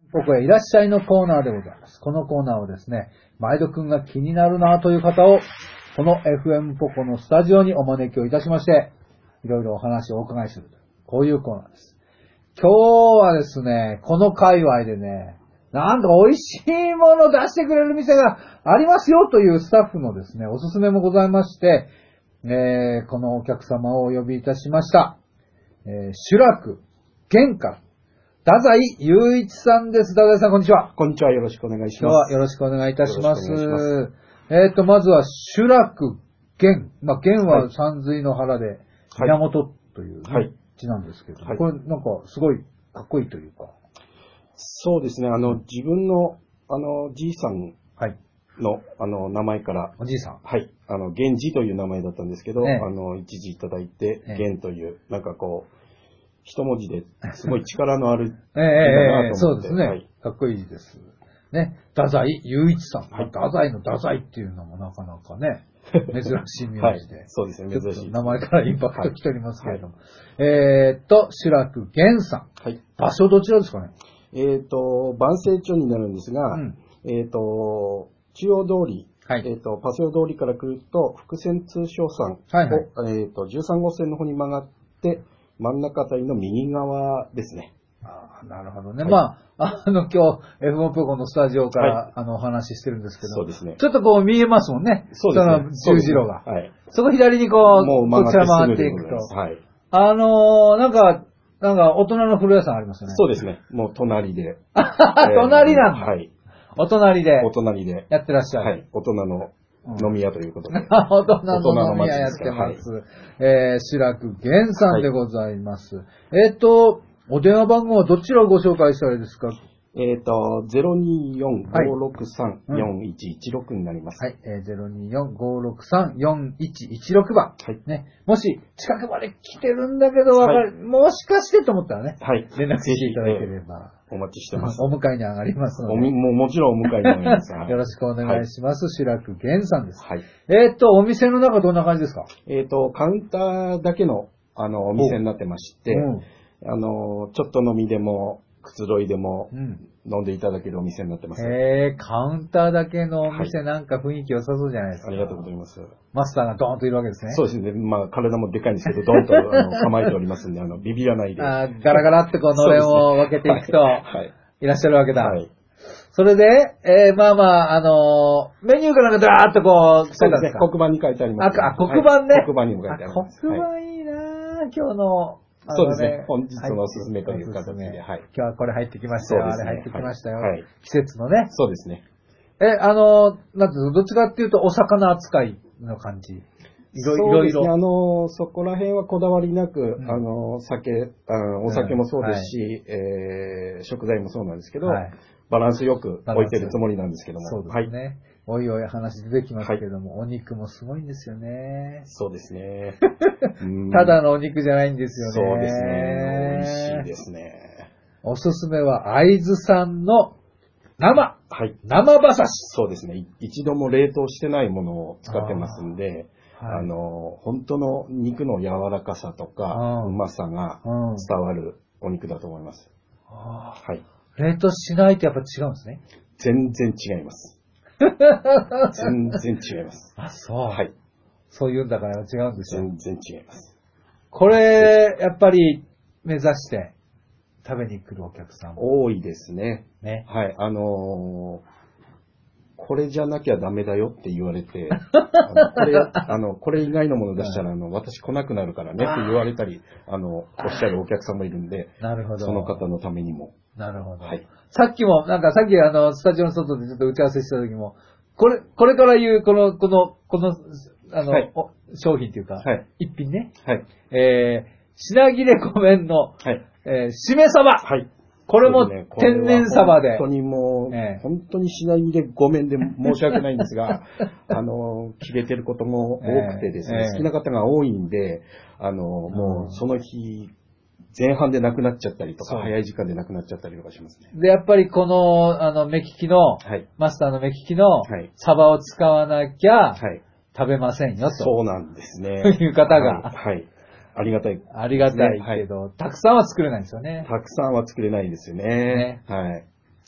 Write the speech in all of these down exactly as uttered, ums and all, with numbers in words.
ポコへいらっしゃいのコーナーでございます。このコーナーはですね、毎度くんが気になるなという方を、この エフエム ポコのスタジオにお招きをいたしまして、いろいろお話をお伺いする。こういうコーナーです。今日はですね、この界隈でね、なんと美味しいものを出してくれる店がありますよというスタッフのですね、おすすめもございまして、えー、このお客様をお呼びいたしました。えー、シュラク、玄関、太宰雄一さんです。太宰さん、こんにちは。 こんにちは。よろしくお願いします。 今日はよろしくお願いいたします。ますえっと、まずは、シュラク、玄。まあ、玄は山水の原で、源という、ね、はい、字なんですけど、はい、これなんかすごいかっこいいというか。 そうですね。あの、自分の、あの、じいさんの、はい、あの、名前から。 おじいさん。 はい。あの、源氏という名前だったんですけど、ええ、あの、一字いただいて、源という、なんかこう、一文字ですごい力のある字だなと思って。 そうですね、はい。かっこいいです。ね。太宰雄一さん。はい、太宰の太宰っていうのもなかなかね、珍しい名字で。はい、 そうですね、珍しい。 名前からインパクト来ておりますけれども。はい、えーっと、シュラク源さん。はい。場所どちらですかね？ えーっと、万世町になるんですが、うん、えーっと、中央通り、はい、えーっと、パセオ通りから来ると、福泉通商さんを、はいはい、えーっと、じゅうさん号線の方に曲がって、真ん中あたりの右側ですね。 ああ、なるほどね。はい、まあ、あの、今日、エフエム ポコのスタジオから、はい、あの、お話ししてるんですけど、そうですね。ちょっとこう見えますもんね。 そうですね。 その十字路が。はい。そこ左にこう、もうこちら回っていくと。はい。あのー、なんか、なんか、大人の古屋さんありますよね。 そうですね。もう隣で。 隣なんだ。はい。お隣で。 お隣で。 やってらっしゃる。 はい。大人の飲み屋ということで。 大人の飲み屋やってます。はい、えー、白く源さんでございます。はい、えっと、お電話番号はどちらをご紹介したらいいですか？ えっと、ゼロにーよん ごろくさん よんいちいちろく になります。 はい。えー、ゼロにーよん ごろくさん よんいちいちろくばん。はい。ね。もし、近くまで来てるんだけど、わかる、はい、もしかしてと思ったらね。はい。連絡していただければ。 お待ちしてます。 お迎えに上がりますので。 も, も, もちろんお迎えに上がります。 よろしくお願いします。はい、白く源さんです。はい。えー、っと、お店の中どんな感じですか？ えー、っと、カウンターだけの、あの、お店になってまして、うん、あの、ちょっと飲みでも、くつろいでも、飲んでいただけるお店になってます。 うん、へー、カウンターだけのお店、なんか雰囲気良さそうじゃないですか。 ありがとうございます。 マスターがドーンといるわけですね。 そうですね。まあ、体もでかいんですけど、ドーンとあの構えておりますんで、あの、ビビらないで。 あガラガラってこう、のれんを分けていくと、はい。いらっしゃるわけだ。はい。それで、えー、まあまあ、あのー、メニューからなんかダーッとこう、 そうですね。黒板に書いてあります。 あ、黒板ね。 はい、黒板にも書いてあります。 黒板いいなぁ、今日の。 そうですね。本日のおすすめという形で。はい。 今日はこれ入ってきましたよ。あれ入ってきましたよ。はい。季節のね。 そうですね。 え、あの、なんていうの、どっちかっていうとお魚扱いの感じ。 いろいろ。そうですね。あの、そこら辺はこだわりなく、うん、あの、酒、あお酒もそうですし、うんはい、えー、食材もそうなんですけど、はい、バランスよく置いてるつもりなんですけども。 そうですね。はい、おいおい話出てきますけども、はい、お肉もすごいんですよね。 そうですね。 ただのお肉じゃないんですよね。 そうですね。美味しいですね。 おすすめは会津産の生。はい。生馬刺し。 そうですね。一度も冷凍してないものを使ってますんで、あ,、はい、あの、本当の肉の柔らかさとか、うまさが伝わるお肉だと思います。 はい。冷凍しないとやっぱ違うんですね。 全然違います。全然違います。 あ、そう。 はい。 そういうんだから違うんですよ。 全然違います。 これ、やっぱり目指して食べに来るお客さんも多いですね。ね。はい。あのー、これじゃなきゃダメだよって言われて、あのこれ、あの、これ以外のもの出したら、あの、私来なくなるからねって言われたり、あの、おっしゃるお客さんもいるんで、なるほど。その方のためにも。 なるほど。はい。さっきも、なんかさっきあの、スタジオの外でちょっと打ち合わせした時も、これ、これから言う、この、この、この、あの、はい、商品っていうか、はい、一品ね。はい。えー、品切れごめんの、はい。えー、しめ鯖。はい。これも天然鯖で。 本当にもう、えー、本当に品切れごめんで申し訳ないんですが、あの、切れてることも多くてですね、えーえー、好きな方が多いんで、あの、もうその日、前半でなくなっちゃったりとか、早い時間でなくなっちゃったりとかしますね。 で、やっぱりこの、あの、目利きの、はい、マスターの目利きの、はい、鯖を使わなきゃ、はい、食べませんよと。 そうなんですね。 という方が、 はい。はい、ありがたい、ね。 ありがたいけど、はい、たくさんは作れないんですよね。 たくさんは作れないですよね。ね。はい。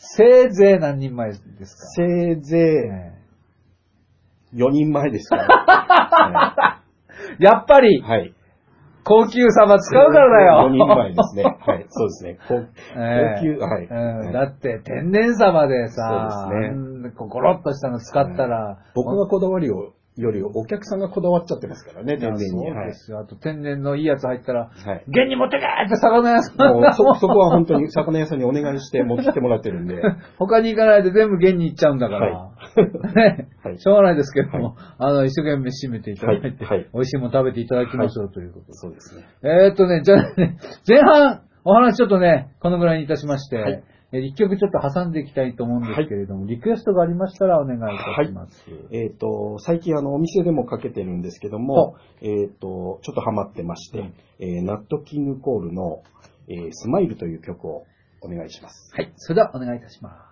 せいぜい何人前ですか？ せいぜいよにんまえですからね。やっぱり、はい、高級サバ使うからだよ。 よにんまえですね。はい、そうですね。高, 高級、はい、 うん。だって天然サバでさ、 そうですね。 ゴロッとしたの使ったら、はい、 僕がこだわりをよりお客さんがこだわっちゃってますからね、天然に。 そうですよ。はい、あと天然のいいやつ入ったら、はい、現に持ってけーって魚屋さん。 もうそ、そこは本当に魚屋さんにお願いして持ってきてもらってるんで。 他に行かないで全部現に行っちゃうんだから。はいねはい、しょうがないですけども、はい、あの、一生懸命締めていただいて、はいはい、美味しいもの食べていただきましょうということで。 そうですね。 えーっとね、じゃあね、前半お話ちょっとね、このぐらいにいたしまして、はい一曲ちょっと挟んでいきたいと思うんですけれども、はい、リクエストがありましたらお願いいたします。はい、えっ、ー、と、最近あの、お店でもかけてるんですけども、えっ、ー、と、ちょっとハマってまして、うん、えー、ナットキングコールの、えー、スマイルという曲をお願いします。 はい、それではお願いいたします。